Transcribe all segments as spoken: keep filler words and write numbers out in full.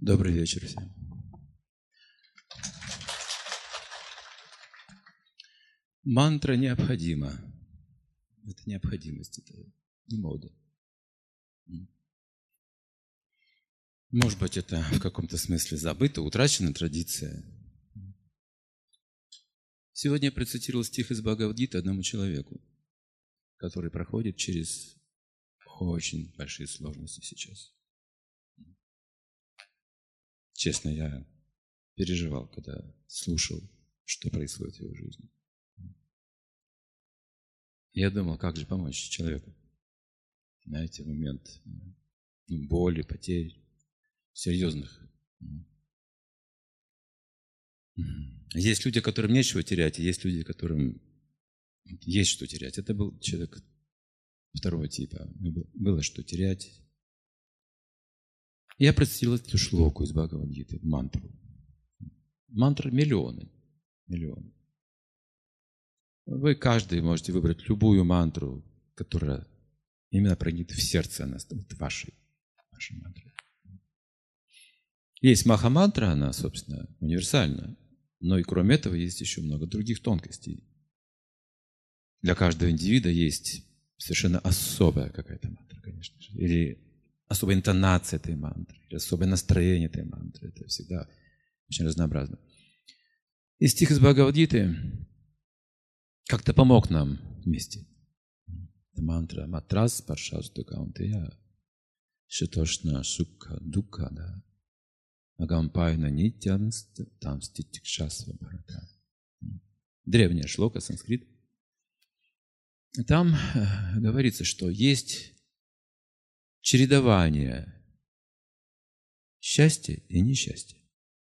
Добрый вечер всем. Мантра необходима. Это необходимость, это не мода. Может быть, это в каком-то смысле забыта, утрачена традиция. Сегодня я процитировал стих из Бхагавад-гиты одному человеку, который проходит через очень большие сложности сейчас. Честно, я переживал, когда слушал, что происходит в его жизни. Я думал, как же помочь человеку. Знаете, в момент ну, боли, потерь, серьезных. Есть люди, которым нечего терять, и есть люди, которым есть что терять. Это был человек второго типа. Было что терять. Я процитировал эту шлоку из Бхагавад-гиты, мантру. Мантр миллионы. Миллионы. Вы каждый можете выбрать любую мантру, которая именно проникнет в сердце, она станет вашей, вашей мантрой. Есть маха-мантра, она, собственно, универсальна, но и кроме этого есть еще много других тонкостей. Для каждого индивида есть совершенно особая какая-то мантра, конечно же, или особая интонация этой мантры, или особое настроение этой мантры. Это всегда очень разнообразно. И стих из Бхагавад-гиты как-то помог нам вместе. Это мантра матрас паршасту каунтея шитошна сукха дука да агампайна нитям там ститикшасва бхарата. Древняя шлока, санскрит. Там говорится, что есть чередование счастья и несчастья.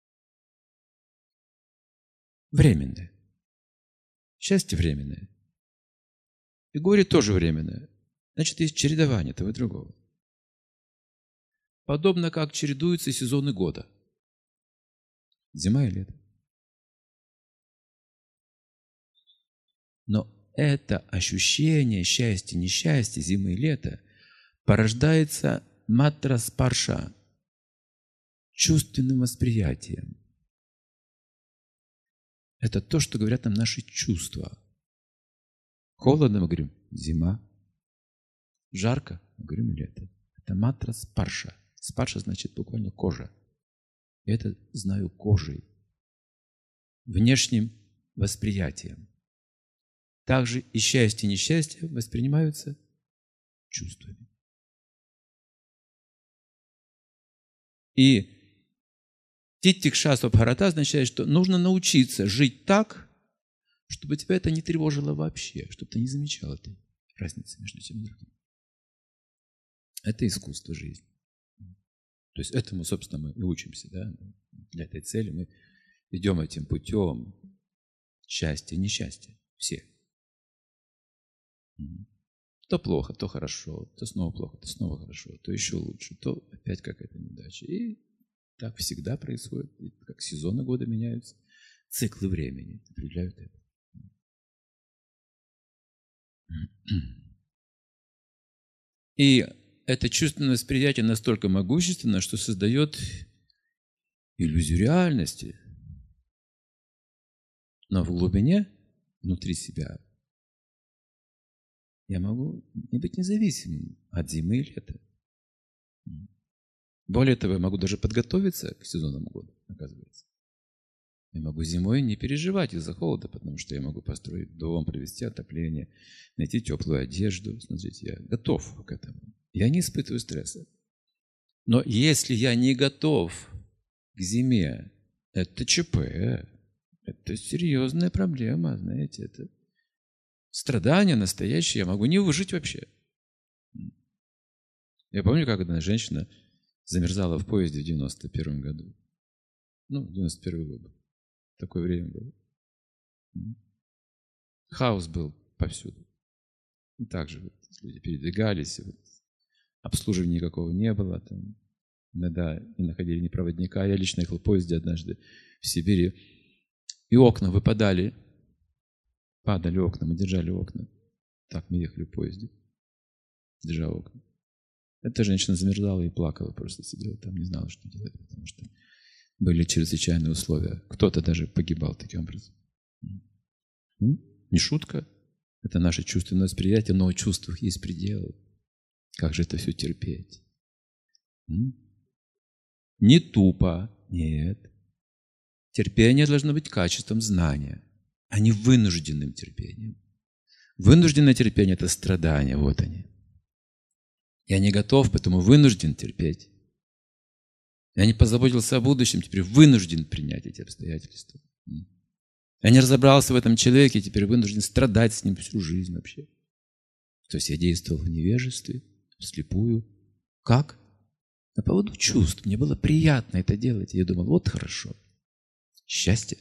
Временное. Счастье временное. И горе тоже временное. Значит, есть чередование того и другого. Подобно как чередуются сезоны года. Зима и лето. Но это ощущение счастья, несчастья, зимы и лета порождается матра спарша, чувственным восприятием. Это то, что говорят нам наши чувства. Холодно, мы говорим, зима. Жарко, мы говорим, лето. Это матра спарша. Спарша значит буквально кожа. Я это знаю кожей, внешним восприятием. Также и счастье, и несчастье воспринимаются чувствами. И титтикшасва бхарата означает, что нужно научиться жить так, чтобы тебя это не тревожило вообще, чтобы ты не замечал этой разницы между тем и другим. Это искусство жизни. То есть этому, собственно, мы и учимся. Да? Для этой цели мы идем этим путем счастья и несчастья. Все. То плохо, то хорошо, то снова плохо, то снова хорошо, то еще лучше, то опять какая-то неудача. И так всегда происходит, и как сезоны года меняются, циклы времени определяют это. И это чувственное восприятие настолько могущественно, что создает иллюзию реальности. Но в глубине, внутри себя, я могу не быть независимым от зимы и лета. Более того, я могу даже подготовиться к сезонному году, оказывается. Я могу зимой не переживать из-за холода, потому что я могу построить дом, провести отопление, найти теплую одежду. Смотрите, я готов к этому. Я не испытываю стресса. Но если я не готов к зиме, это ЧП. Это серьезная проблема, знаете. Это страдание настоящее. Я могу не выжить вообще. Я помню, как одна женщина замерзала в поезде в девяносто первом году. Ну, девяносто первый год. Такое время было. Хаос был повсюду. И также вот люди передвигались, вот, обслуживания никакого не было. Там, иногда не находили ни проводника. Я лично ехал в поезде однажды в Сибири. И окна выпадали. Падали окна, мы держали окна. Так мы ехали в поезде, держа окна. Эта женщина замерзала и плакала, просто сидела там, не знала, что делать, потому что были чрезвычайные условия. Кто-то даже погибал таким образом. Не шутка. Это наше чувственное восприятие, но у чувств есть предел. Как же это все терпеть? Не тупо, нет. Терпение должно быть качеством знания, а не вынужденным терпением. Вынужденное терпение – это страдания, вот они. Я не готов, поэтому вынужден терпеть. Я не позаботился о будущем, теперь вынужден принять эти обстоятельства. Я не разобрался в этом человеке, теперь вынужден страдать с ним всю жизнь вообще. То есть я действовал в невежестве, вслепую. Как? На поводу чувств. Мне было приятно это делать. И я думал, вот хорошо. Счастье.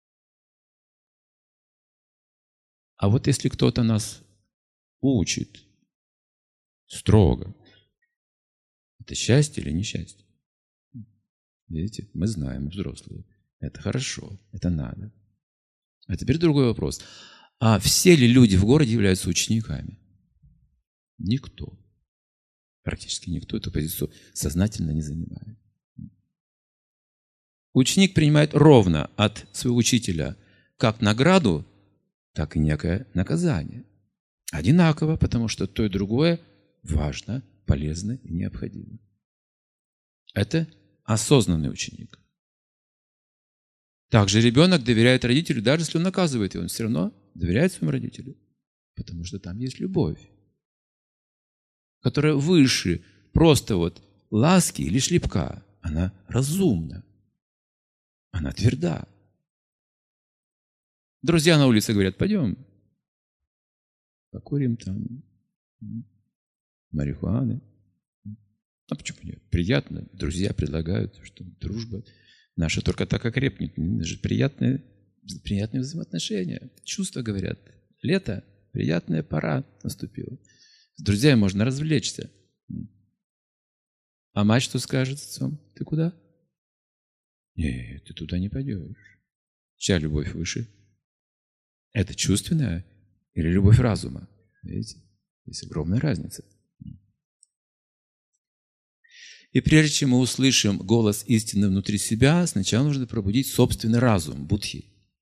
А вот если кто-то нас учит строго, это счастье или несчастье? Видите, мы знаем, взрослые. Это хорошо, это надо. А теперь другой вопрос. А все ли люди в городе являются учениками? Никто. Практически никто эту позицию сознательно не занимает. Ученик принимает ровно от своего учителя как награду, так и некое наказание. Одинаково, потому что то и другое важно, полезно и необходимо. Это осознанный ученик. Также ребенок доверяет родителю, даже если он наказывает его, он все равно доверяет своему родителю, потому что там есть любовь, которая выше просто вот ласки или шлепка. Она разумна, она тверда. Друзья на улице говорят, пойдем, покурим там марихуаны. А почему нет? Приятно. Друзья предлагают, что дружба наша только так окрепнет. Это же приятные, приятные взаимоотношения. Чувства говорят. Лето, приятная пора наступила. С друзьями можно развлечься. А мать что скажет с отцом? Ты куда? Нет, ты туда не пойдешь. Чья любовь выше? Это чувственная или любовь разума? Видите? Есть огромная разница. И прежде чем мы услышим голос истины внутри себя, сначала нужно пробудить собственный разум, будхи.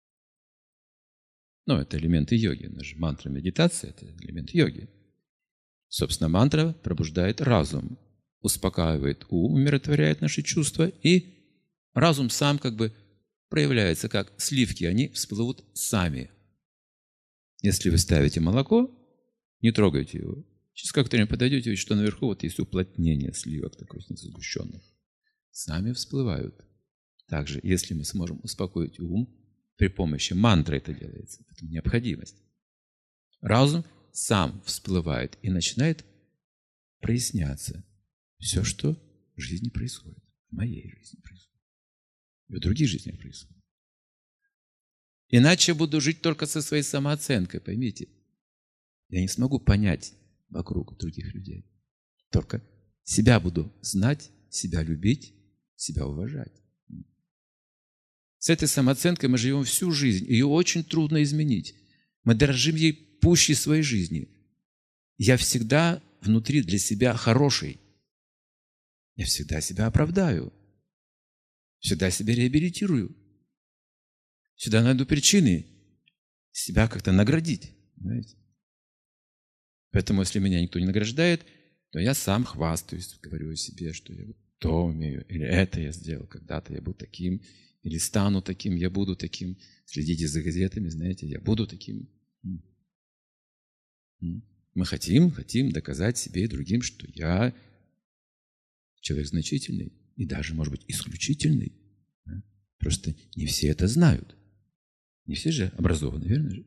Ну, это элементы йоги. Наша мантра медитации – это элемент йоги. Собственно, мантра пробуждает разум, успокаивает ум, умиротворяет наши чувства, и разум сам как бы проявляется, как сливки, они всплывут сами. Если вы ставите молоко, не трогайте его. Через какое-то время подойдете, видите, что наверху вот есть уплотнение сливок, такое сгущенных. Сами всплывают. Также, если мы сможем успокоить ум, при помощи мантры это делается, это необходимость. Разум сам всплывает и начинает проясняться. Все, что в жизни происходит, в моей жизни происходит, и в других жизнях происходит. Иначе я буду жить только со своей самооценкой, поймите. Я не смогу понять вокруг других людей. Только себя буду знать, себя любить, себя уважать. С этой самооценкой мы живем всю жизнь. Ее очень трудно изменить. Мы дорожим ей пуще своей жизни. Я всегда внутри для себя хороший. Я всегда себя оправдаю. Всегда себя реабилитирую. Всегда найду причины себя как-то наградить. Понимаете? Поэтому, если меня никто не награждает, то я сам хвастаюсь, говорю о себе, что я то умею, или это я сделал, когда-то я был таким, или стану таким, я буду таким. Следите за газетами, знаете, я буду таким. Мы хотим, хотим доказать себе и другим, что я человек значительный, и даже, может быть, исключительный. Просто не все это знают. Не все же образованы, верно же?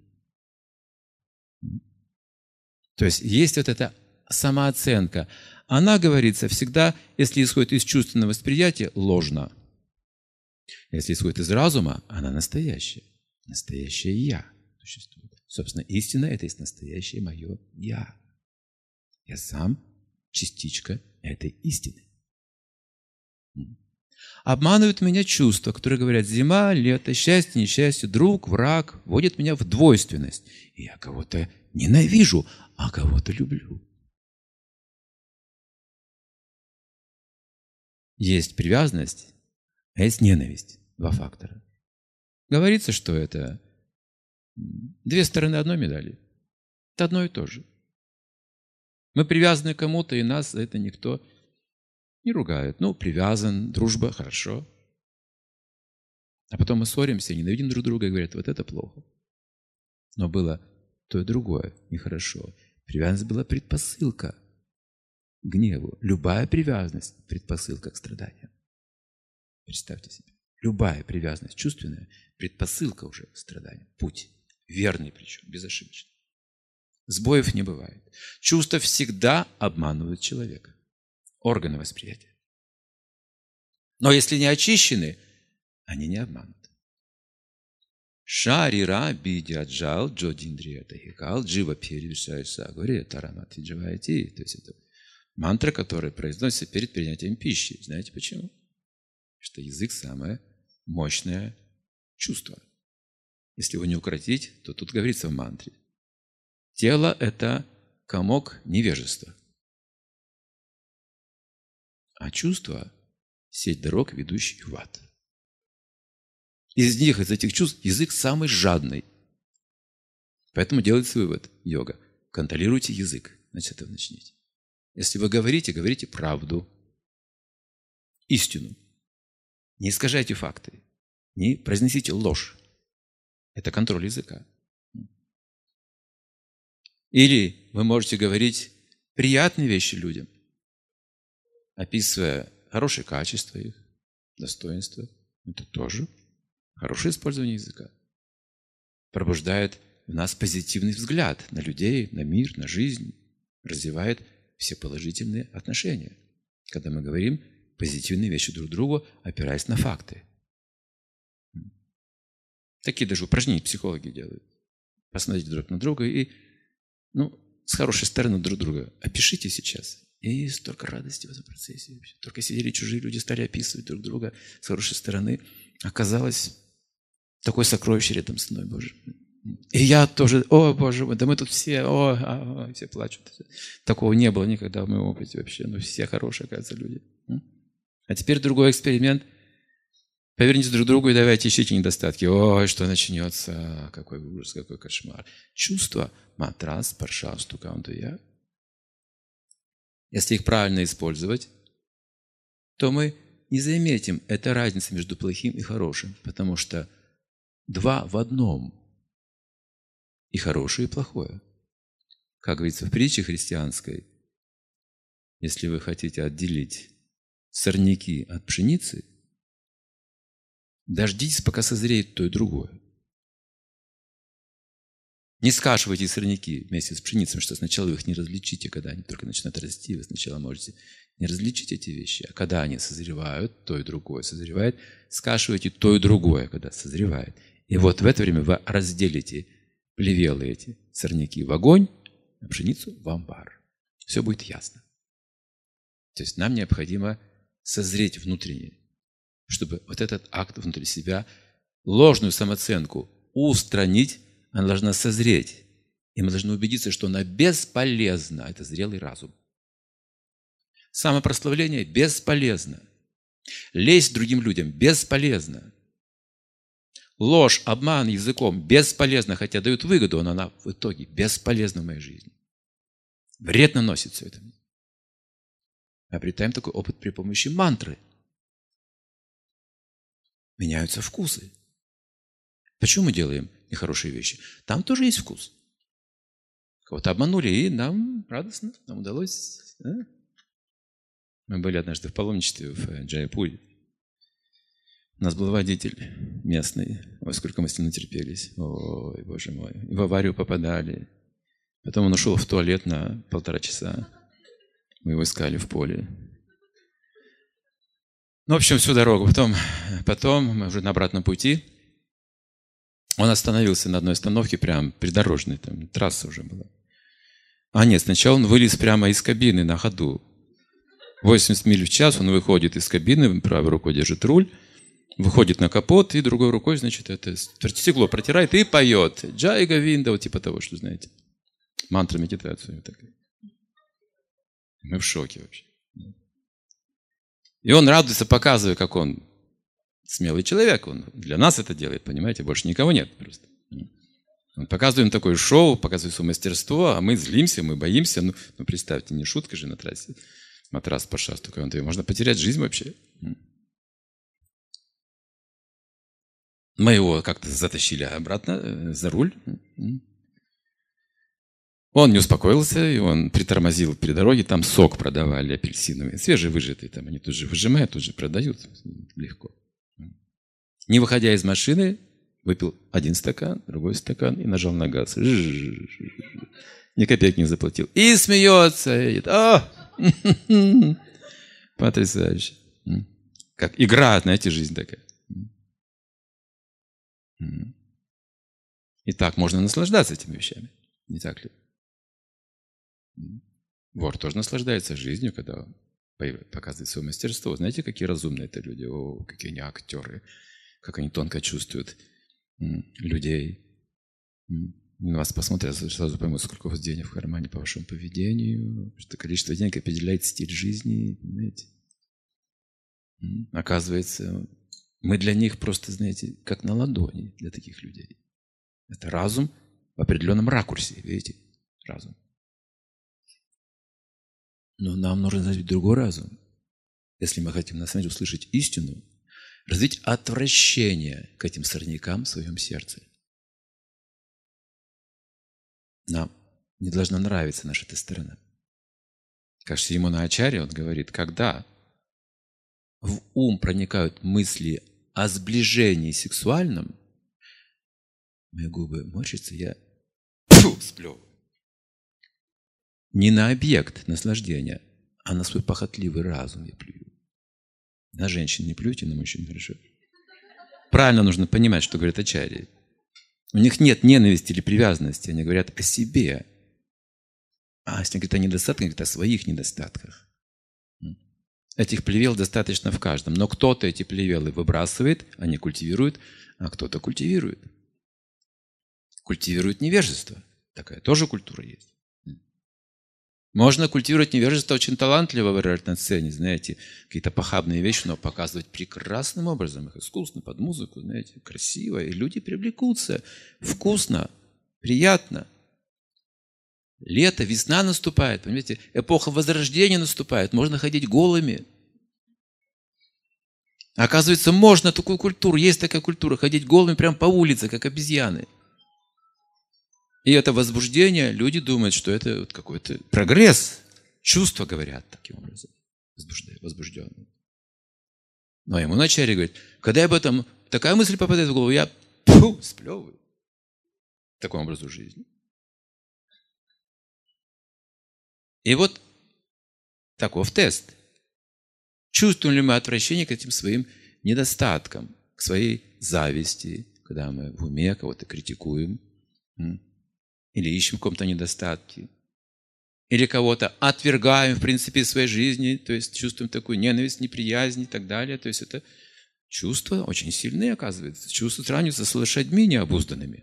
То есть есть вот эта самооценка. Она, говорится, всегда, если исходит из чувственного восприятия, ложна. Если исходит из разума, она настоящая. Настоящее «я» существует. Собственно, истина – это есть настоящее мое «я». Я сам частичка этой истины. Обманывают меня чувства, которые говорят зима, лето, счастье, несчастье, друг, враг, вводят меня в двойственность. И я кого-то ненавижу, а кого-то люблю. Есть привязанность, а есть ненависть. Два фактора. Говорится, что это две стороны одной медали. Это одно и то же. Мы привязаны к кому-то, и нас за это никто не ругает. Ну, привязан, дружба, хорошо. А потом мы ссоримся, ненавидим друг друга и говорят, вот это плохо. Но было то и другое, нехорошо. Привязанность была предпосылка к гневу. Любая привязанность – предпосылка к страданиям. Представьте себе. Любая привязанность чувственная – предпосылка уже к страданиям. Путь. Верный причем, безошибочный. Сбоев не бывает. Чувства всегда обманывают человека. Органы восприятия. Но если не очищены, они не обманут. Шарира бидяджал джодиндрия тахикал джива перевешайся горе тарамати дживайти. То есть это мантра, которая произносится перед принятием пищи. Знаете почему? Что язык самое мощное чувство. Если его не укротить, то тут говорится в мантре. Тело – это комок невежества. А чувства – сеть дорог, ведущих в ад. Из них, из этих чувств, язык самый жадный. Поэтому делается вывод, йога. Контролируйте язык. Значит, с этого начните. Если вы говорите, говорите правду, истину. Не искажайте факты. Не произнесите ложь. Это контроль языка. Или вы можете говорить приятные вещи людям, описывая хорошие качества их, достоинства. Это тоже хорошее использование языка. Пробуждает в нас позитивный взгляд на людей, на мир, на жизнь. Развивает все положительные отношения. Когда мы говорим позитивные вещи друг другу, опираясь на факты. Такие даже упражнения психологи делают. Посмотрите друг на друга и, ну, с хорошей стороны друг друга опишите сейчас. И столько радости в этом процессе. Только сидели чужие люди, стали описывать друг друга с хорошей стороны. Оказалось, такое сокровище рядом со мной, Боже. И я тоже, о, Боже мой, да мы тут все, о, о, о, все плачут. Такого не было никогда в моем опыте вообще. Ну, все хорошие, оказывается, люди. А теперь другой эксперимент. Поверните друг к другу и давайте ищите недостатки. Ой, что начнется, какой ужас, какой кошмар. Чувства, матрас, парша, стукантуя. Если их правильно использовать, то мы не заметим этой разницы между плохим и хорошим, потому что два в одном. И хорошее, и плохое. Как говорится в притче христианской, если вы хотите отделить сорняки от пшеницы, дождитесь, пока созреет то и другое. Не скашивайте сорняки вместе с пшеницей, потому что сначала вы их не различите, когда они только начинают расти, вы сначала можете не различить эти вещи, а когда они созревают, то и другое созревает, скашивайте то и другое, когда созревает. И вот в это время вы разделите плевелые эти сорняки в огонь, а пшеницу в амбар. Все будет ясно. То есть нам необходимо созреть внутренне, чтобы вот этот акт внутри себя, ложную самооценку устранить, она должна созреть. И мы должны убедиться, что она бесполезна. Это зрелый разум. Самопрославление бесполезно. Лезть другим людям бесполезно. Ложь, обман языком бесполезно, хотя дают выгоду, но она в итоге бесполезна в моей жизни. Вред наносит все это. Обретаем такой опыт при помощи мантры. Меняются вкусы. Почему мы делаем нехорошие вещи? Там тоже есть вкус. Кого-то обманули, и нам радостно, нам удалось. Да? Мы были однажды в паломничестве в Джайпуре. У нас был водитель местный. Ой, сколько мы с ним натерпелись. Ой, Боже мой. В аварию попадали. Потом он ушел в туалет на полтора часа. Мы его искали в поле. Ну, в общем, всю дорогу. Потом, потом мы уже на обратном пути. Он остановился на одной остановке, прям придорожной, там трасса уже была. А нет, сначала он вылез прямо из кабины на ходу. восемьдесят миль в час он выходит из кабины, правой рукой держит руль, выходит на капот и другой рукой, значит, это стекло протирает и поет. Джай Говинда, вот типа того, что знаете. Мантра, медитацию. Вот такая. Мы в шоке вообще. И он радуется, показывая, как он смелый человек. Он для нас это делает, понимаете? Больше никого нет просто. Он показывает им такое шоу, показывает свое мастерство, а мы злимся, мы боимся. Ну, ну представьте, не шутка же на трассе. Матрас по шасту, можно потерять жизнь вообще. Мы его как-то затащили обратно за руль. Он не успокоился, и он притормозил при дороге, там сок продавали апельсиновый, свежевыжатый, там они тут же выжимают, тут же продают легко. Не выходя из машины, выпил один стакан, другой стакан и нажал на газ. Ни копейки не заплатил. И смеется, едет. О! Потрясающе. Как игра, знаете, жизнь такая. И так можно наслаждаться этими вещами, не так ли? Вор тоже наслаждается жизнью, когда он показывает свое мастерство. Знаете, какие разумные это люди, о, какие они актеры, как они тонко чувствуют людей. На вас посмотрят, сразу поймут, сколько у вас денег в кармане по вашему поведению, что количество денег определяет стиль жизни, понимаете? Оказывается, мы для них просто, знаете, как на ладони для таких людей. Это разум в определенном ракурсе, видите? Разум. Но нам нужно развить другой разум. Если мы хотим, на самом деле, услышать истину, развить отвращение к этим сорнякам в своем сердце. Нам не должна нравиться наша эта сторона. Как Симона Ачарья, он говорит, когда в ум проникают мысли о сближении сексуальном, мои губы морщатся, я фу, сплевываю. Не на объект наслаждения, а на свой похотливый разум я плюю. На женщин не плюйте, на мужчин хорошо. Правильно нужно понимать, что говорят Ачарьи. У них нет ненависти или привязанности, они говорят о себе. А если говорят о недостатках, говорят о своих недостатках. Этих плевел достаточно в каждом. Но кто-то эти плевелы выбрасывает, они культивируют, а кто-то культивирует. Культивирует невежество. Такая тоже культура есть. Можно культивировать невежество очень талантливо выражать на сцене, знаете, какие-то похабные вещи, но показывать прекрасным образом, их искусно, под музыку, знаете, красиво, и люди привлекутся. Вкусно, приятно. Лето, весна наступает, понимаете, эпоха возрождения наступает, можно ходить голыми. Оказывается, можно такую культуру, есть такая культура, ходить голыми прямо по улице, как обезьяны. И это возбуждение, люди думают, что это вот какой-то прогресс. Чувства говорят таким образом, возбужденные. Но ему Ачарья говорит, когда я об этом, такая мысль попадает в голову, я фу, сплевываю. Такому образу жизни. И вот таков тест. Чувствуем ли мы отвращение к этим своим недостаткам, к своей зависти, когда мы в уме кого-то критикуем, или ищем в каком-то недостатке, или кого-то отвергаем, в принципе, из своей жизни, то есть чувствуем такую ненависть, неприязнь и так далее. То есть это чувства очень сильные, оказывается. Чувства сравниваются с лошадьми необузданными.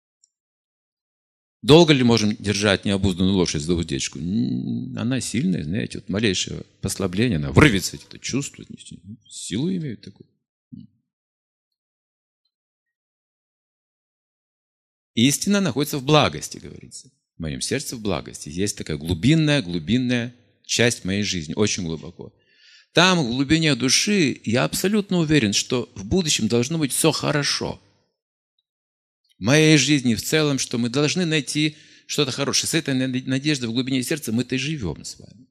Долго ли можем держать необузданную лошадь за уздечку? Она сильная, знаете, вот малейшее послабление, она вырвется, это чувство, силу имеют такую. Истина находится в благости, говорится. В моем сердце в благости. Есть такая глубинная, глубинная часть моей жизни, очень глубоко. Там, в глубине души, я абсолютно уверен, что в будущем должно быть все хорошо. В моей жизни в целом, что мы должны найти что-то хорошее. С этой надеждой в глубине сердца мы-то и живем с вами.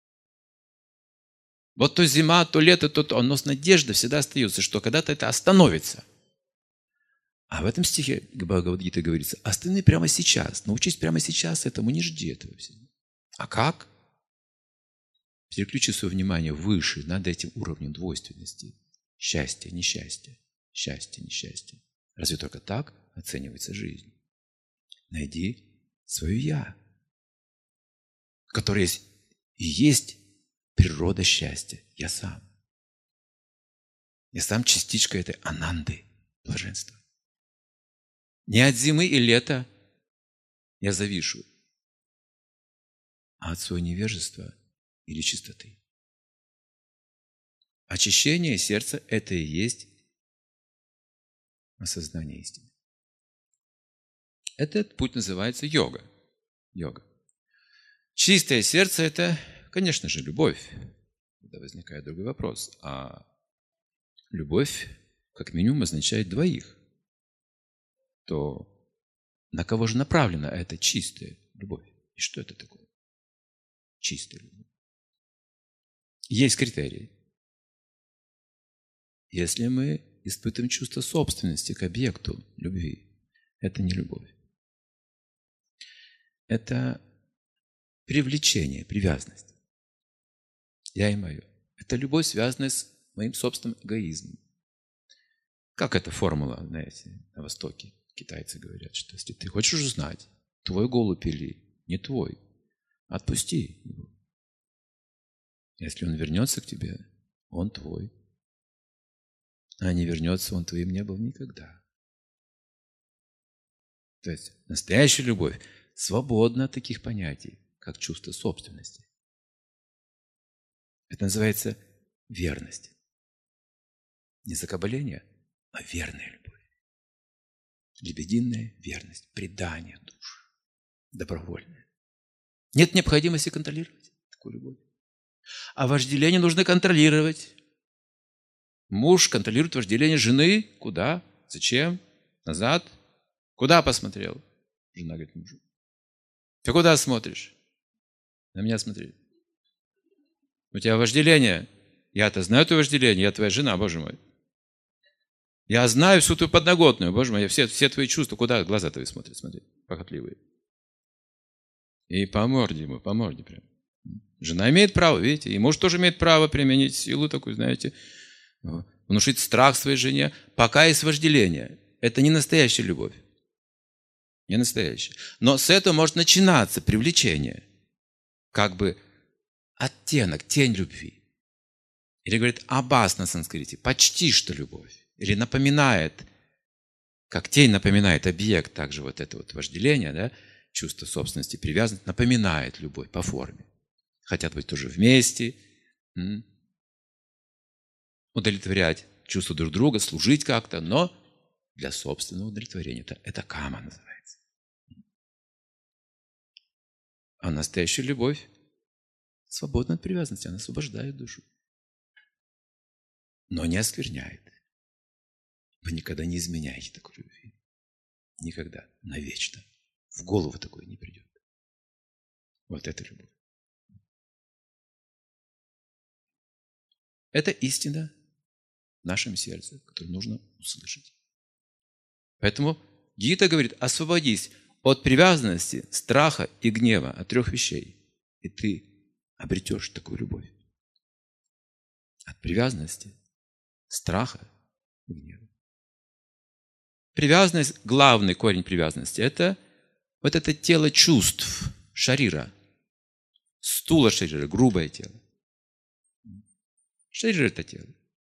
Вот то зима, то лето, то то, но с надеждой всегда остается, что когда-то это остановится. А в этом стихе Бхагавад-гиты говорится, останови прямо сейчас, научись прямо сейчас этому, не жди этого всего. А как? Переключи свое внимание выше, над этим уровнем двойственности. Счастье, несчастье, счастье, несчастье. Разве только так оценивается жизнь? Найди свое «я», которое есть и есть природа счастья. Я сам. Я сам частичка этой ананды, блаженства. Не от зимы и лета я завишу, а от своего невежества или чистоты. очищение сердца – это и есть осознание истины. Этот путь называется йога. Йога. Чистое сердце – это, конечно же, любовь. Тогда возникает другой вопрос. А любовь, как минимум, означает двоих. То на кого же направлена эта чистая любовь? И что это такое? Чистая любовь. Есть критерии. Если мы испытываем чувство собственности к объекту любви, это не любовь. Это привлечение, привязанность. Я и мое. Это любовь, связанная с моим собственным эгоизмом. Как эта формула, знаете, на Востоке китайцы говорят, что если ты хочешь узнать, твой голубь или не твой, отпусти его. Если он вернется к тебе, он твой. А не вернется, он твоим не был никогда. То есть настоящая любовь свободна от таких понятий, как чувство собственности. Это называется верность. Не закабаление, а верная любовь. Лебединая верность, предание души, добровольное. Нет необходимости контролировать такую любовь. А вожделение нужно контролировать. Муж контролирует вожделение жены. Куда? Зачем? Назад? Куда посмотрел? Жена говорит мужу. Ты куда смотришь? На меня смотри. У тебя вожделение. Я-то знаю твое вожделение. Я твоя жена, Боже мой. Я знаю всю твою подноготную, Боже мой. Все, все твои чувства. Куда глаза твои смотрят? Смотри, похотливые. И по морде ему, по морде прям. Жена имеет право, видите, и муж тоже имеет право применить силу такую, знаете, внушить страх своей жене, пока есть вожделение. Это не настоящая любовь. Не настоящая. Но с этого может начинаться привлечение. Как бы оттенок, тень любви. Или говорит абас на санскрите, почти что любовь. Или напоминает, как тень напоминает объект, также вот это вот вожделение, да, чувство собственности, привязанности, напоминает любовь по форме. Хотят быть тоже вместе, м? удовлетворять чувства друг друга, служить как-то, но для собственного удовлетворения. Это, это кама называется. А настоящая любовь свободна от привязанности, она освобождает душу. Но не оскверняет. Вы никогда не изменяете такой любви. Никогда. Навечно. В голову такое не придет. Вот это любовь. Это истина в нашем сердце, которую нужно услышать. Поэтому Гита говорит, освободись от привязанности, страха и гнева, от трех вещей. И ты обретешь такую любовь. От привязанности, страха и гнева. Привязанность, главный корень привязанности, это вот это тело чувств, шарира, стула шарира, грубое тело. Шарир – это тело.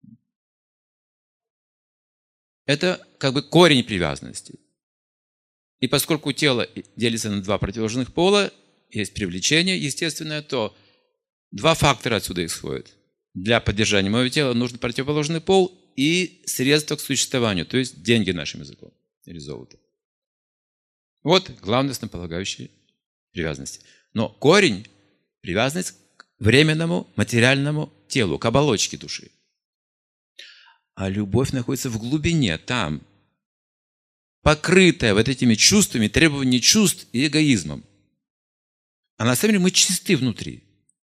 Это как бы корень привязанности. И поскольку тело делится на два противоположных пола, есть привлечение естественное, то два фактора отсюда исходят. Для поддержания моего тела нужен противоположный пол и средства к существованию, то есть деньги нашим языком или золото. Вот главное основополагающее привязанности. Но корень – привязанность к временному материальному телу, к оболочке души. А любовь находится в глубине, там, покрытая вот этими чувствами, требованиями чувств и эгоизмом. А на самом деле мы чисты внутри.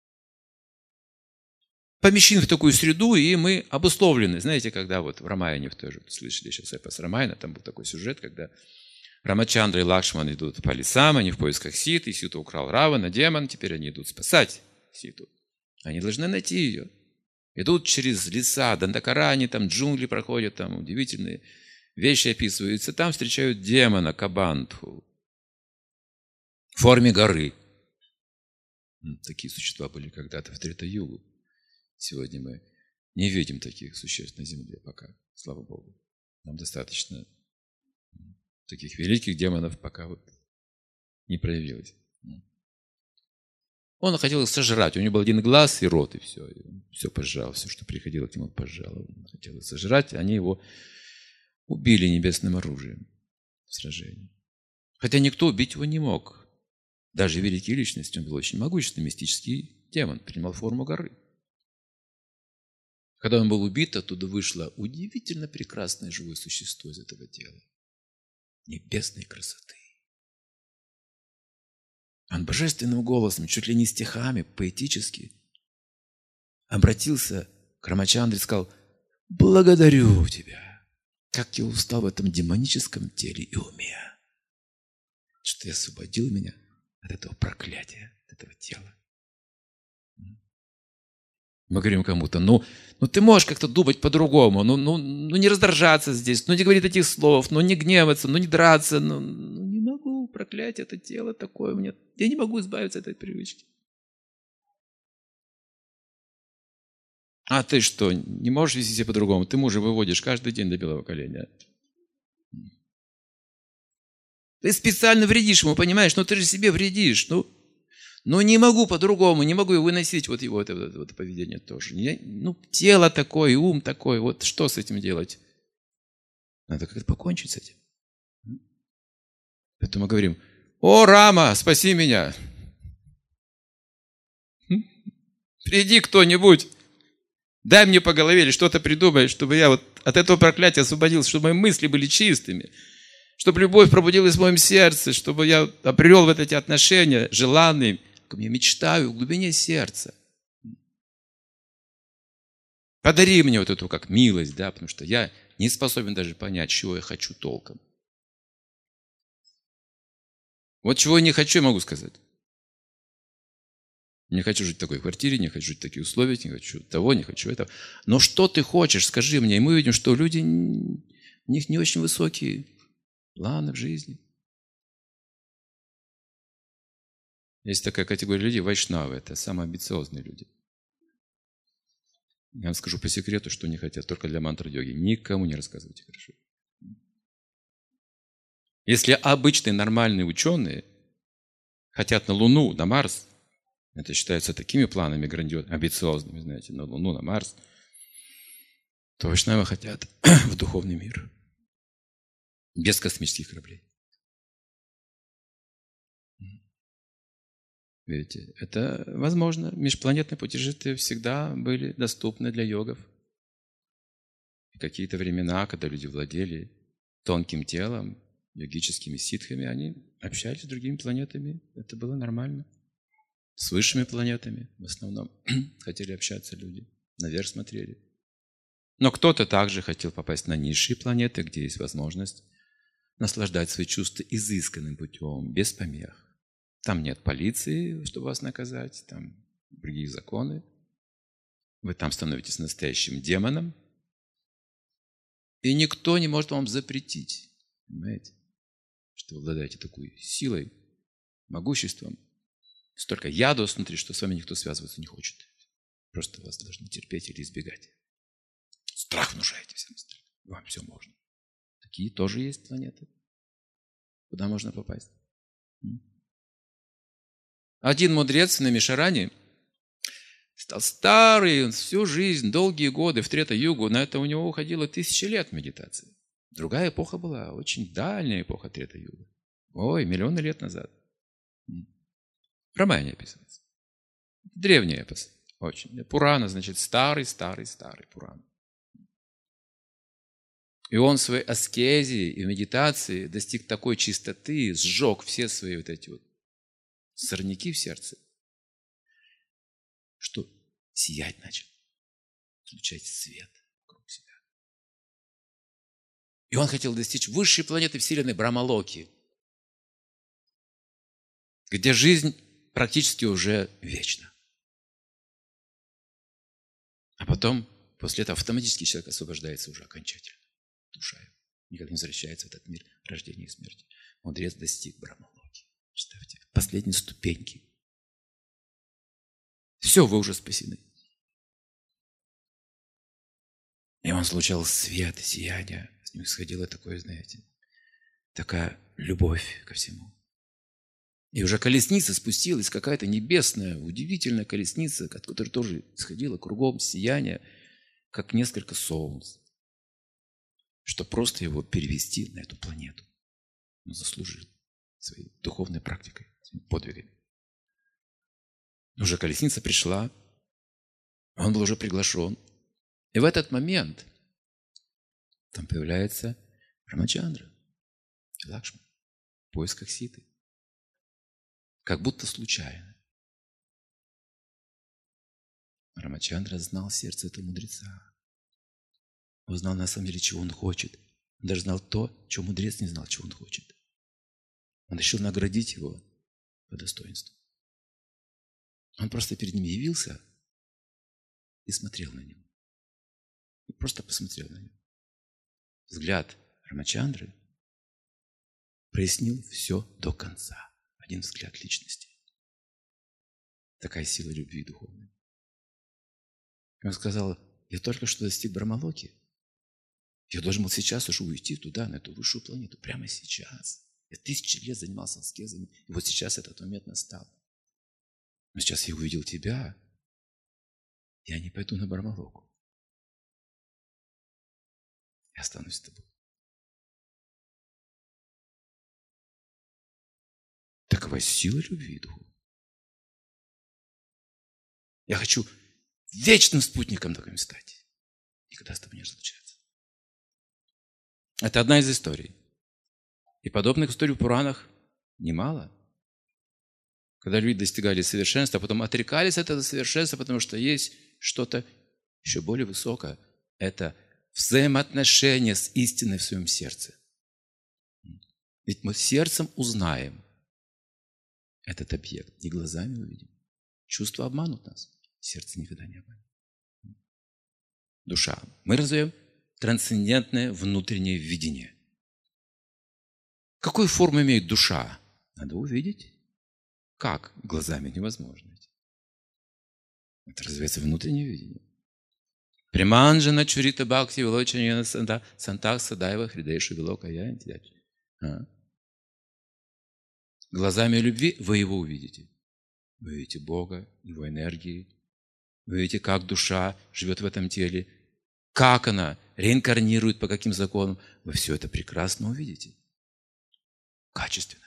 Помещены в такую среду, и мы обусловлены. Знаете, когда вот в Рамаяне, вы тоже слышали сейчас эпос Рамаяна, там был такой сюжет, когда Рамачандра и Лакшман идут по лесам, они в поисках Ситы, Ситу украл Равана, демон, теперь они идут спасать Ситу. Они должны найти ее. Идут через леса, Дандакарани, там джунгли проходят, там удивительные вещи описываются. Там встречают демона Кабантху в форме горы. Такие существа были когда-то в Трета-югу. Сегодня мы не видим таких существ на земле пока, слава Богу. Нам достаточно таких великих демонов пока вот не проявилось. Он хотел их сожрать. У него был один глаз и рот, и все. И он все пожрал, все, что приходило к нему, он пожрал. Он хотел их сожрать, они его убили небесным оружием в сражении. Хотя никто убить его не мог. Даже великие личности, он был очень могущественный мистический демон, принимал форму горы. Когда он был убит, оттуда вышло удивительно прекрасное живое существо из этого тела. Небесной красоты. Он божественным голосом, чуть ли не стихами, поэтически, обратился к Рамачандре и сказал: «Благодарю тебя, как я устал в этом демоническом теле и уме, что ты освободил меня от этого проклятия, от этого тела». Мы говорим кому-то: ну, ну ты можешь как-то думать по-другому, ну, ну, ну не раздражаться здесь, ну не говорить этих слов, ну не гневаться, ну не драться, ну, ну не могу, проклятие, это тело такое у меня, я не могу избавиться от этой привычки. А ты что, не можешь вести себя по-другому? Ты мужа выводишь каждый день до белого коленя. Ты специально вредишь ему, понимаешь? Ну ты же себе вредишь, ну... Но не могу по-другому, не могу выносить вот его это, это, это поведение тоже. Я, ну, тело такое, ум такой, вот что с этим делать? Надо как-то покончить с этим. Поэтому мы говорим: «О, Рама, спаси меня! Приди кто-нибудь, дай мне по голове или что-то придумай, чтобы я вот от этого проклятия освободился, чтобы мои мысли были чистыми, чтобы любовь пробудилась в моем сердце, чтобы я обрел вот эти отношения желанные, я мечтаю в глубине сердца. Подари мне вот эту как милость, да, потому что я не способен даже понять, чего я хочу толком. Вот чего я не хочу, я могу сказать. Не хочу жить в такой квартире, не хочу жить в таких условиях, не хочу того, не хочу этого. Но что ты хочешь, скажи мне. И мы видим, что люди, у них не очень высокие планы в жизни. Есть такая категория людей, вайшнавы, это самые амбициозные люди. Я вам скажу по секрету, что они хотят только для мантр-йоги. Никому не рассказывайте, хорошо? Если обычные нормальные ученые хотят на Луну, на Марс, это считается такими планами грандиозными, амбициозными, знаете, на Луну, на Марс, то вайшнавы хотят в духовный мир. Без космических кораблей. Видите, это возможно. Межпланетные путешествия всегда были доступны для йогов. В какие-то времена, когда люди владели тонким телом, йогическими ситхами, они общались с другими планетами. Это было нормально. С высшими планетами в основном хотели общаться люди. Наверх смотрели. Но кто-то также хотел попасть на низшие планеты, где есть возможность наслаждать свои чувства изысканным путем, без помех. Там нет полиции, чтобы вас наказать, там другие законы. Вы там становитесь настоящим демоном. И никто не может вам запретить, понимаете, что вы обладаете такой силой, могуществом. Столько яда внутри, что с вами никто связываться не хочет. Просто вас должны терпеть или избегать. Страх внушаете всем остальным. Вам все можно. Такие тоже есть планеты. Куда можно попасть? Один мудрец на Мишаране стал старый, он всю жизнь, долгие годы в Трета-югу, на это у него уходило тысячи лет медитации. Другая эпоха была, очень дальняя эпоха Трета-юга. Ой, миллионы лет назад. В Рамаяне описывается. Древний эпос. Очень. Пурана, значит, старый, старый, старый Пуран. И он в своей аскезе и в медитации достиг такой чистоты, сжег все свои вот эти вот сорняки в сердце, что сиять начал, включать свет вокруг себя. И он хотел достичь высшей планеты Вселенной Брахмалоки, где жизнь практически уже вечна. А потом, после этого, автоматически человек освобождается уже окончательно. Душа его никогда не возвращается в этот мир рождения и смерти. Мудрец достиг Брахмалоки. Представьте, последние ступеньки. Все, вы уже спасены. И он случал свет, сияние. С ним исходило такое, знаете, такая любовь ко всему. И уже колесница спустилась, какая-то небесная, удивительная колесница, от которой тоже исходило кругом сияние, как несколько солнц, что просто его перевести на эту планету. Он заслужил своей духовной практикой, своими подвигами. Уже колесница пришла, он был уже приглашен. И в этот момент там появляется Рамачандра и Лакшман в поисках Ситы. Как будто случайно. Рамачандра знал сердце этого мудреца. Он знал на самом деле, чего он хочет. Он даже знал то, чего мудрец не знал, чего он хочет. Он решил наградить его по достоинству. Он просто перед ним явился и смотрел на него. И просто посмотрел на него. Взгляд Рамачандры прояснил все до конца. Один взгляд личности. Такая сила любви духовной. И он сказал: я только что достиг Брахмалоки. Я должен был сейчас уже уйти туда, на эту высшую планету. Прямо сейчас. Я тысячи лет занимался аскезами. И вот сейчас этот момент настал. Но сейчас я увидел тебя. Я не пойду на Брахмалоку. Я останусь с тобой. Такова сила любви духовной. Я хочу вечным спутником таким стать. Никогда с тобой не разлучаться. Это одна из историй. И подобных историй в Пуранах немало. Когда люди достигали совершенства, а потом отрекались от этого совершенства, потому что есть что-то еще более высокое. Это взаимоотношения с истиной в своем сердце. Ведь мы сердцем узнаем этот объект, не глазами увидим. Чувства обманут нас, сердце никогда не обманет. Душа. Мы развиваем трансцендентное внутреннее видение. Какую форму имеет душа? Надо увидеть. Как? Глазами невозможно. Это развивается внутреннее видение. Приманджана чурита бхакти вилочаньяна сантах садаева хридешу вилока я. Глазами любви вы его увидите. Вы увидите Бога, Его энергии. Вы увидите, как душа живет в этом теле, как она реинкарнирует, по каким законам. Вы все это прекрасно увидите. Качественно.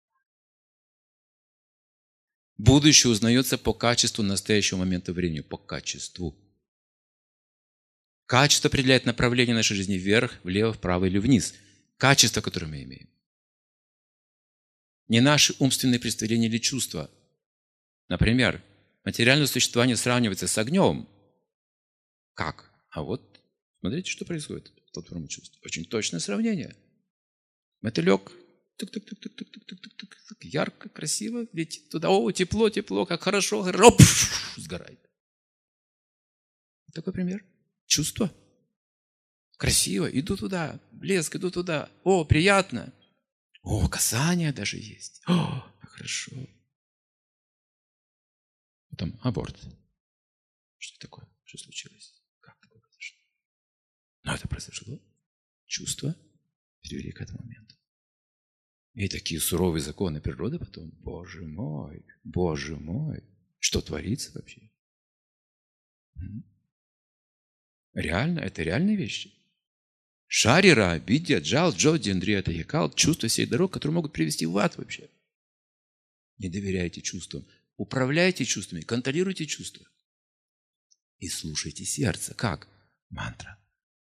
Будущее узнается по качеству настоящего момента времени, по качеству. Качество определяет направление нашей жизни вверх, влево, вправо или вниз. Качество, которое мы имеем. Не наши умственные представления или чувства. Например, материальное существование сравнивается с огнем. Как? А вот смотрите, что происходит в платформе чувств. Очень точное сравнение. Мотылек тук-тук-тук-тук-тук-тук-тук-тук, ярко, красиво летит туда. О, тепло, тепло, как хорошо, хорошо, пш, сгорает. Такой пример. Чувство. Красиво, иду туда, блеск, иду туда. О, приятно. О, касание даже есть. О, хорошо. Потом аборт. Что такое? Что случилось? Как такое произошло? Но это произошло. Чувства привели к этому моменту. И такие суровые законы природы потом. Боже мой, Боже мой. Что творится вообще? Реально, это реальные вещи. Шарира, Бидья, Джал, Джоди, Андрей, это Якал, чувства всей дорог, которые могут привести в ад вообще. Не доверяйте чувствам. Управляйте чувствами, контролируйте чувства. И слушайте сердце. Как? Мантра.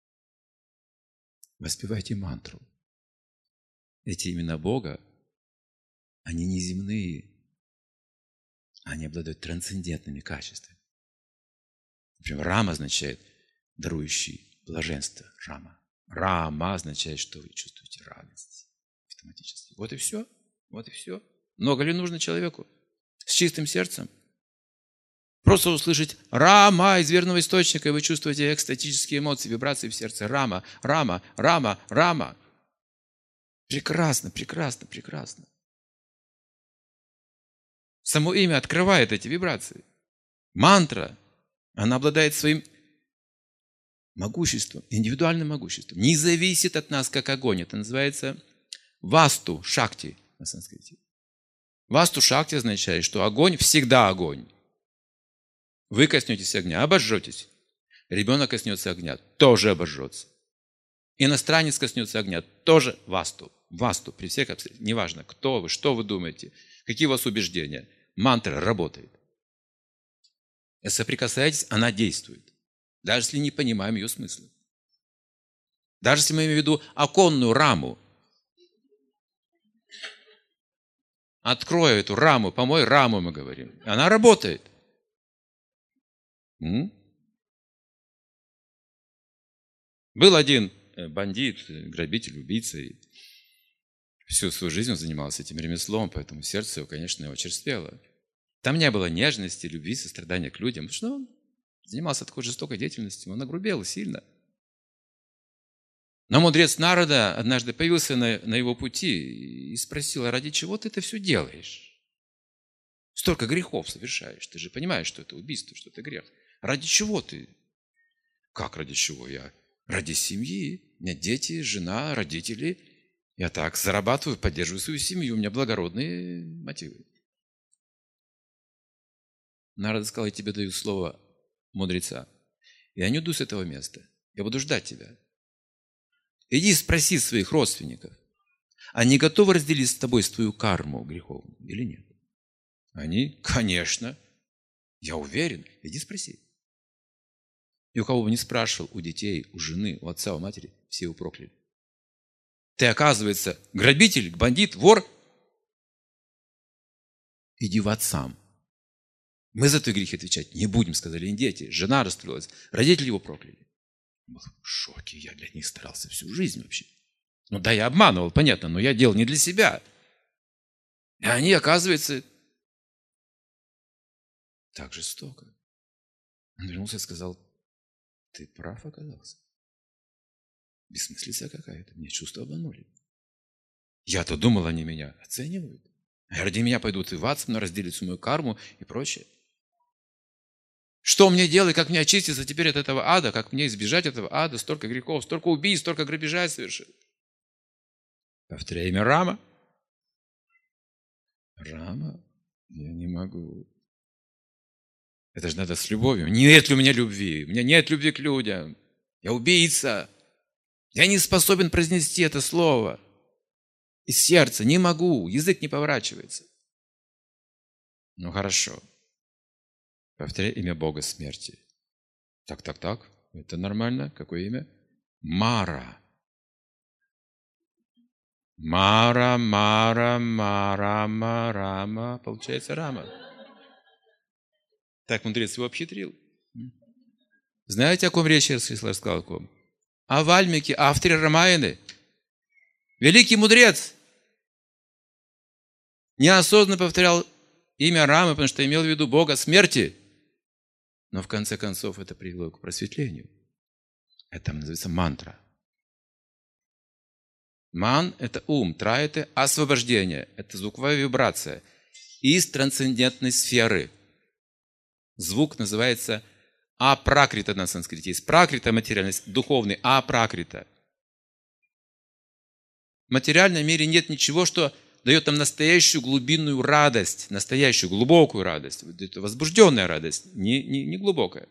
Воспевайте мантру. Эти имена Бога, они не земные. Они обладают трансцендентными качествами. Например, Рама означает дарующий блаженство. Рама. Рама означает, что вы чувствуете радость автоматически. Вот и все. Вот и все. Много ли нужно человеку с чистым сердцем? Просто услышать Рама из верного источника, и вы чувствуете экстатические эмоции, вибрации в сердце. Рама, Рама, Рама, Рама. Прекрасно, прекрасно, прекрасно. Само имя открывает эти вибрации. Мантра, она обладает своим могуществом, индивидуальным могуществом. Не зависит от нас, как огонь. Это называется васту, шакти на санскрите. Васту Шакти означает, что огонь всегда огонь. Вы коснетесь огня, обожжетесь. Ребенок коснется огня, тоже обожжется. Иностранец коснется огня, тоже васту. Васту при всех обстоятельствах. Неважно, кто вы, что вы думаете, какие у вас убеждения. Мантра работает. Если соприкасаетесь, она действует. Даже если не понимаем ее смысла. Даже если мы имеем в виду оконную раму. Открою эту раму, помой раму, мы говорим. Она работает. М? Был один бандит, грабитель, убийца. И всю свою жизнь он занимался этим ремеслом, поэтому сердце его, конечно, его очерствело. Там не было нежности, любви, сострадания к людям, потому что он занимался такой жестокой деятельностью, он огрубел сильно. Но мудрец Нарада однажды появился на, на его пути и спросил: а ради чего ты это все делаешь? Столько грехов совершаешь, ты же понимаешь, что это убийство, что это грех. Ради чего ты? Как ради чего? Я ради семьи, у меня дети, жена, родители. Я так зарабатываю, поддерживаю свою семью, у меня благородные мотивы. Нарада сказал: я тебе даю слово мудреца. Я не уйду с этого места, я буду ждать тебя. Иди спроси своих родственников, они готовы разделить с тобой твою карму греховную или нет? Они: конечно, я уверен, иди спроси. И у кого бы ни спрашивал, у детей, у жены, у отца, у матери, все его прокляли. Ты, оказывается, грабитель, бандит, вор. Иди в ад сам. Мы за твои грехи отвечать не будем, сказали им дети. Жена расстроилась, родители его прокляли. Он был в шоке, я для них старался всю жизнь вообще. Ну да, я обманывал, понятно, но я делал не для себя. И они, оказывается, так жестоко. Он вернулся и сказал: ты прав оказался. Бессмыслица какая-то, мне чувства обманули. Я-то думал, они меня оценивают. Ради меня пойдут и в ад, разделят всю мою карму и прочее. Что мне делать, как мне очиститься теперь от этого ада, как мне избежать этого ада, столько грехов, столько убийств, столько грабежей совершить? Повторяй имя Рама. Рама? Я не могу. Это же надо с любовью. Нет ли у меня любви? У меня нет любви к людям. Я убийца. Я не способен произнести это слово. Из сердца не могу. Язык не поворачивается. Ну хорошо. Повторяй имя Бога смерти. Так, так, так. Это нормально. Какое имя? Мара. Мара, Мара, Мара, Рама. Получается Рама. Так мудрец его обхитрил. Знаете, о ком речь я рассказал? О ком? О Вальмике, авторе Рамаяны. Великий мудрец. Неосознанно повторял имя Рамы, потому что имел в виду Бога смерти. Но в конце концов это привело к просветлению. Это называется мантра. Ман – это ум, тра – это освобождение, это звуковая вибрация из трансцендентной сферы. Звук называется апракрита на санскрите. Есть пракрита – материальность, духовный апракрита. В материальном мире нет ничего, что дает нам настоящую глубинную радость, настоящую глубокую радость. Это возбужденная радость, не, не, не глубокая.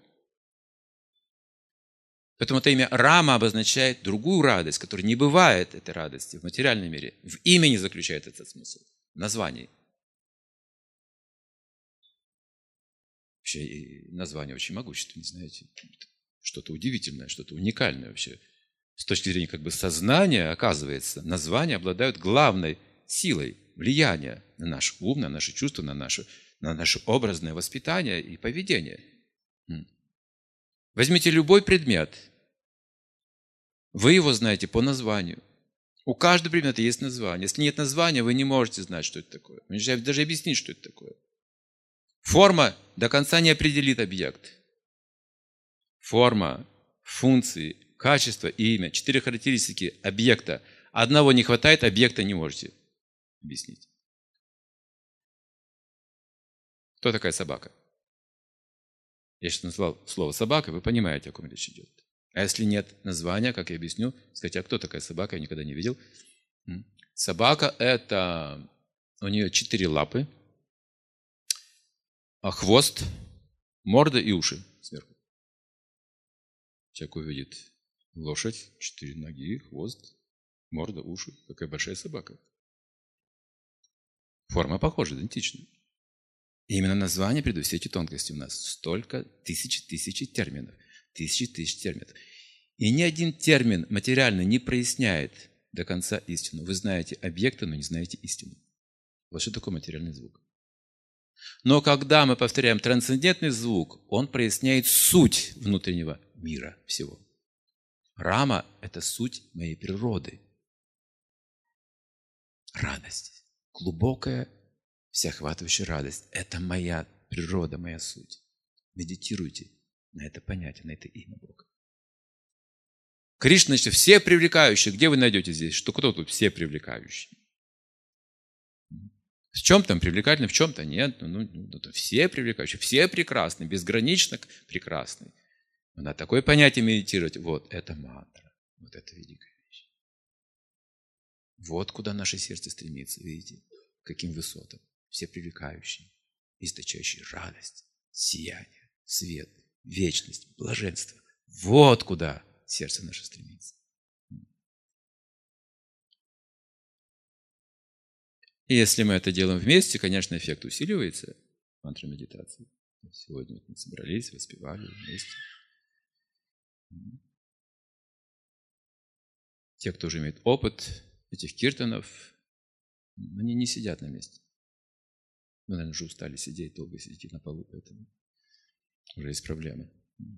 Поэтому это имя Рама обозначает другую радость, которая не бывает этой радости в материальном мире. В имени заключает этот смысл, в названии. Вообще название очень могущественное, знаете. Что-то удивительное, что-то уникальное вообще. С точки зрения как бы сознания, оказывается, названия обладают главной силой влияния на наш ум, на наши чувства, на наше, на наше образное воспитание и поведение. Возьмите любой предмет. Вы его знаете по названию. У каждого предмета есть название. Если нет названия, вы не можете знать, что это такое. Вы не можете даже объяснить, что это такое. Форма до конца не определит объект. Форма, функции, качество и имя. Четыре характеристики объекта. Одного не хватает, объекта не можете объяснить. Кто такая собака? Я сейчас назвал слово собака, вы понимаете, о ком речь идет. А если нет названия, как я объясню, сказать, а кто такая собака, я никогда не видел. Собака – это у нее четыре лапы, а хвост, морда и уши сверху. Человек увидит лошадь, четыре ноги, хвост, морда, уши. Какая большая собака. Форма похожа, идентична. И именно название придут все эти тонкости у нас. Столько тысячи тысячи терминов. Тысячи тысяч терминов. И ни один термин материально не проясняет до конца истину. Вы знаете объекты, но не знаете истину. Вот что такое материальный звук. Но когда мы повторяем трансцендентный звук, он проясняет суть внутреннего мира всего. Рама – это суть моей природы. Радость. Глубокая, всеохватывающая радость. Это моя природа, моя суть. Медитируйте на это понятие, на это имя Бога. Кришна, значит, все привлекающие. Где вы найдете здесь? Что кто тут все привлекающие? В чем там привлекательно, в чем-то нет. Ну, ну, все привлекающие, все прекрасны, безгранично прекрасны. На такое понятие медитировать, вот это мантра, вот это великая вещь. Вот куда наше сердце стремится, видите, к каким высотам. Все привлекающие, источающие радость, сияние, свет, вечность, блаженство. Вот куда сердце наше стремится. И если мы это делаем вместе, конечно, эффект усиливается, мантра медитации. Сегодня мы собрались, воспевали вместе. Те, кто уже имеет опыт этих киртанов, они не сидят на месте. Мы, наверное, уже устали сидеть, долго сидеть на полу, поэтому уже есть проблемы.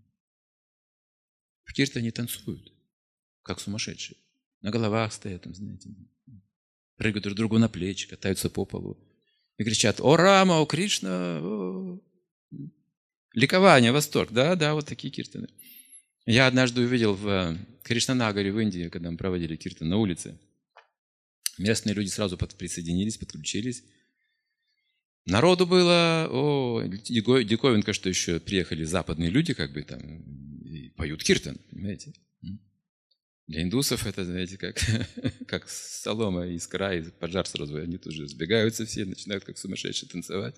В киртане танцуют, как сумасшедшие. На головах стоят, там, знаете, прыгают друг другу на плечи, катаются по полу. И кричат: «О, Рама, о, Кришна!» о! Ликование, восторг. Да, да, вот такие киртаны. Я однажды увидел в Кришнанагаре в Индии, когда мы проводили киртан на улице. Местные люди сразу присоединились, подключились. Народу было, о, диковинка, что еще приехали западные люди, как бы там, и поют киртан, понимаете. Для индусов это, знаете, как, как солома, искра, и пожар сразу. Они тоже сбегаются все, начинают как сумасшедшие танцевать.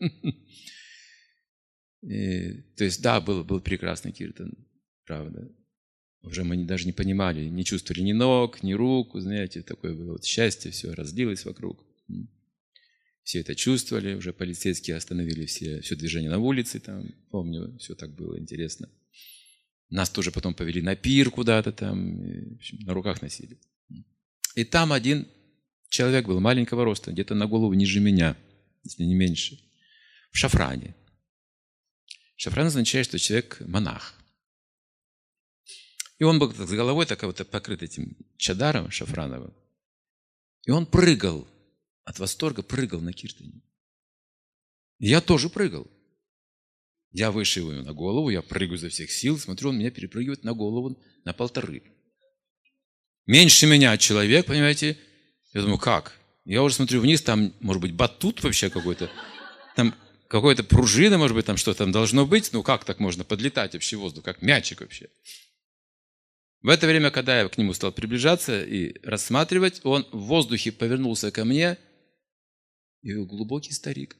И, то есть, да, был, был прекрасный киртан, правда. Уже мы даже не понимали, не чувствовали ни ног, ни рук, знаете, такое было вот счастье, все разлилось вокруг. Все это чувствовали, уже полицейские остановили все, все движение на улице, там, помню, все так было интересно. Нас тоже потом повели на пир куда-то там, и, в общем, на руках носили. И там один человек был маленького роста, где-то на голову ниже меня, если не меньше, в шафране. Шафран означает, что человек монах. И он был с головой так вот покрыт этим чадаром шафрановым. И он прыгал, от восторга прыгал на киртане. И я тоже прыгал. Я выше его на голову, я прыгаю изо всех сил, смотрю, он меня перепрыгивает на голову на полторы. Меньше меня человек, понимаете? Я думаю, как? Я уже смотрю вниз, там, может быть, батут вообще какой-то, там какой-то пружина, может быть, там что-то там должно быть. Ну, как так можно подлетать вообще в воздух, как мячик вообще? В это время, когда я к нему стал приближаться и рассматривать, он в воздухе повернулся ко мне, и глубокий старик.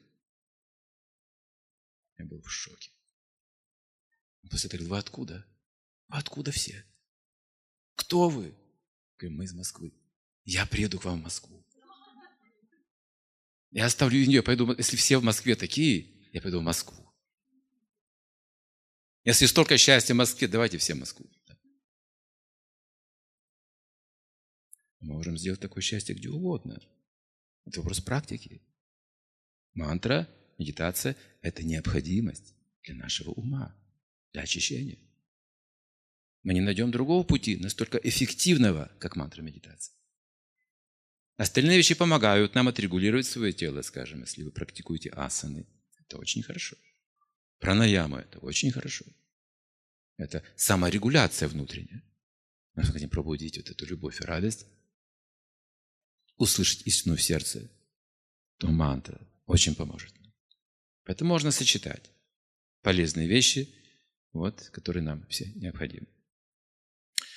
Я был в шоке. После этого говорил: «Вы откуда? Вы откуда все? Кто вы?» Я говорю: «Мы из Москвы». «Я приеду к вам в Москву. Я оставлю Индию, пойду, если все в Москве такие, я пойду в Москву. Если столько счастья в Москве, давайте все в Москву». Мы можем сделать такое счастье где угодно. Это вопрос практики. Мантра, медитация – это необходимость для нашего ума, для очищения. Мы не найдем другого пути, настолько эффективного, как мантра медитации. Остальные вещи помогают нам отрегулировать свое тело, скажем, если вы практикуете асаны. Это очень хорошо. Пранаяма – это очень хорошо. Это саморегуляция внутренняя. Мы хотим пробудить вот эту любовь и радость, услышать истину в сердце, то мантра очень поможет. Поэтому можно сочетать полезные вещи, вот, которые нам все необходимы.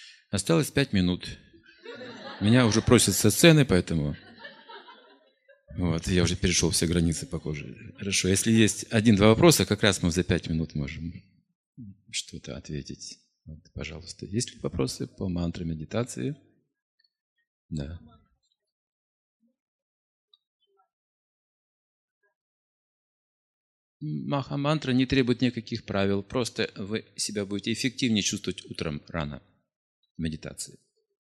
Осталось пять минут. Меня уже просят со сцены, поэтому Вот, я уже перешел все границы, похоже. Хорошо, если есть один-два вопроса, как раз мы за пять минут можем что-то ответить. Вот, пожалуйста, есть ли вопросы по мантре медитации? Да. Маха-мантра не требует никаких правил, просто вы себя будете эффективнее чувствовать утром рано в медитации.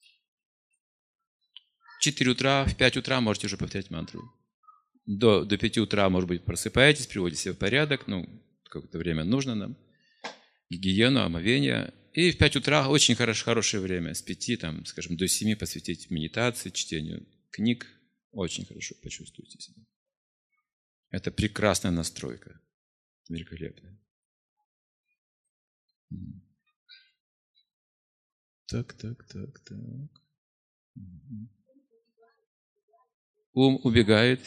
В четыре утра, в пять утра можете уже повторять мантру. До, до пяти утра, может быть, просыпаетесь, приводите себя в порядок, ну, какое-то время нужно нам, гигиену, омовение. И в пять утра очень хорош, хорошее время, с пяти, там, скажем, до семи посвятить медитации, чтению книг. Очень хорошо почувствуете себя. Это прекрасная настройка, великолепная. Так, так, так, так. Ум убегает.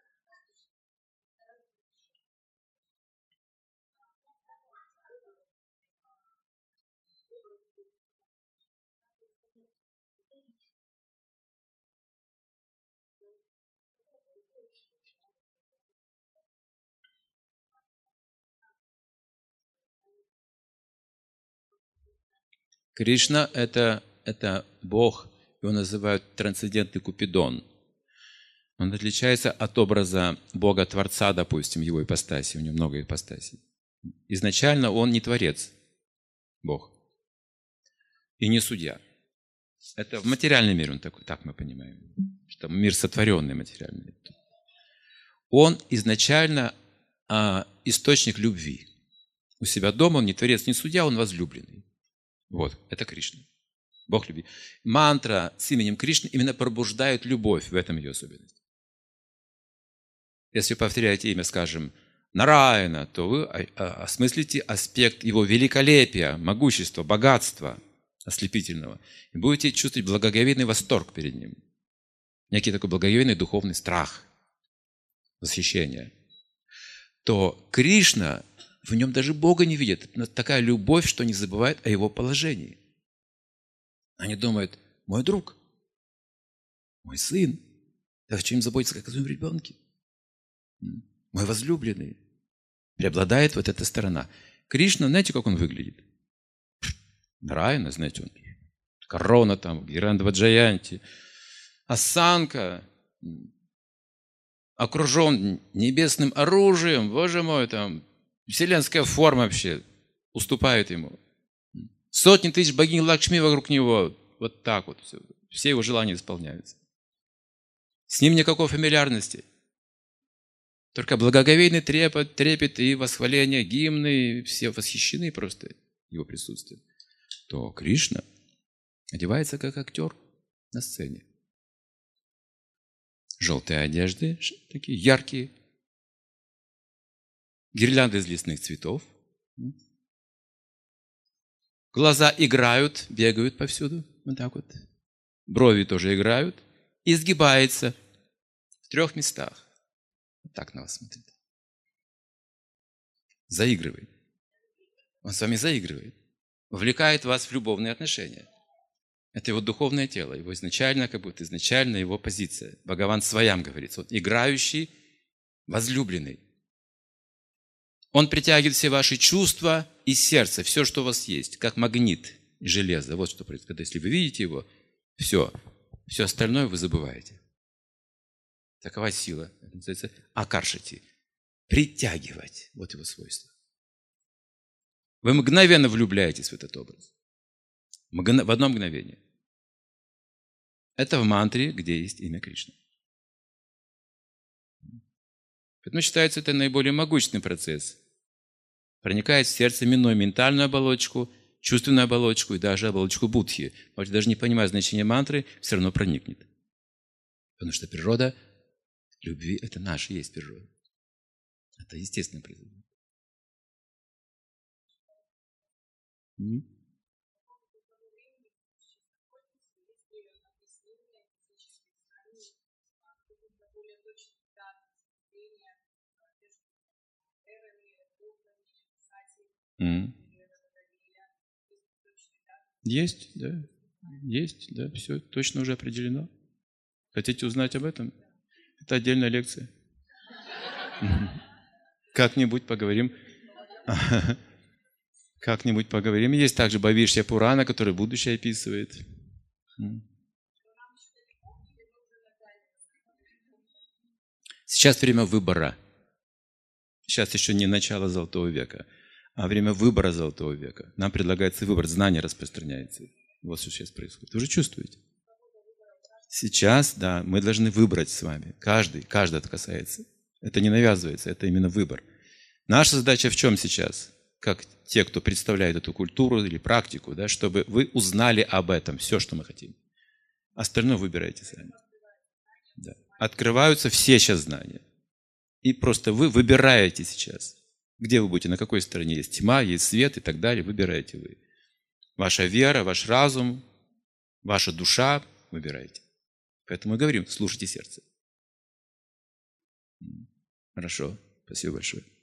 Кришна – это, это Бог, его называют трансцендентный Купидон. Он отличается от образа Бога-творца, допустим, его ипостаси, у него много ипостасей. Изначально он не творец, Бог, и не судья. Это в материальном мире он такой, так мы понимаем, что мир сотворенный материальный. Он изначально а, источник любви. У себя дома он не творец, не судья, он возлюбленный. Вот, это Кришна. Бог любви. Мантра с именем Кришны именно пробуждает любовь, в этом ее особенность. Если вы повторяете имя, скажем, Нараяна, то вы осмыслите аспект его великолепия, могущества, богатства ослепительного. И будете чувствовать благоговейный восторг перед ним. Некий такой благоговейный духовный страх, восхищение. То Кришна, в нем даже Бога не видит. Такая любовь, что не забывает о его положении. Они думают, мой друг, мой сын, я хочу им заботиться, как о своем ребенке. Мой возлюбленный. Преобладает вот эта сторона. Кришна, знаете, как он выглядит? Нараяна, знаете, он. Корона там, Гирандава Джаянти. Осанка. Окружен небесным оружием. Боже мой, там. Вселенская форма вообще уступает ему. Сотни тысяч богинь Лакшми вокруг него. Вот так вот все. Все его желания исполняются. С ним никакой фамильярности. Только благоговейный трепет, трепет и восхваление, гимны, все восхищены просто его присутствием. То Кришна одевается как актер на сцене. Желтые одежды, такие яркие, гирлянды из лесных цветов. Глаза играют, бегают повсюду, вот так вот. Брови тоже играют. И сгибается в трех местах. Вот так на вас смотрит. Заигрывает. Он с вами заигрывает. Вовлекает вас в любовные отношения. Это его духовное тело, его изначально, как будто изначально его позиция. Бхагаван Сваям говорится. Вот играющий, возлюбленный. Он притягивает все ваши чувства и сердце, все, что у вас есть, как магнит и железо. Вот что происходит. Если вы видите его, все, все остальное вы забываете. Такова сила. Это называется акаршати. Притягивать. Вот его свойство. Вы мгновенно влюбляетесь в этот образ. В одно мгновение. Это в мантре, где есть имя Кришны. Поэтому считается, это наиболее могущественный процесс. Проникает в сердце, минуя ментальную оболочку, чувственную оболочку и даже оболочку будхи. Можете даже не понимая значения мантры, все равно проникнет. Потому что природа любви – это наша есть природа. Это естественное произведение. Mm. Есть, да. Есть, да. Все точно уже определено. Хотите узнать об этом? Это отдельная лекция. Как-нибудь поговорим. Как-нибудь поговорим. Есть также Бхавишья Пурана, который будущее описывает. Сейчас время выбора. Сейчас еще не начало Золотого века, а время выбора Золотого века. Нам предлагается выбор, знание распространяется. Вот что сейчас происходит. Вы уже чувствуете? Сейчас, да, мы должны выбрать с вами. Каждый, каждый это касается. Это не навязывается, это именно выбор. Наша задача в чем сейчас? Как те, кто представляет эту культуру или практику, да, чтобы вы узнали об этом, все, что мы хотим. Остальное выбирайте сами. Да. Открываются все сейчас знания. И просто вы выбираете сейчас, где вы будете, на какой стороне есть тьма, есть свет и так далее, выбираете вы. Ваша вера, ваш разум, ваша душа, выбирайте. Поэтому мы говорим, слушайте сердце. Хорошо, спасибо большое.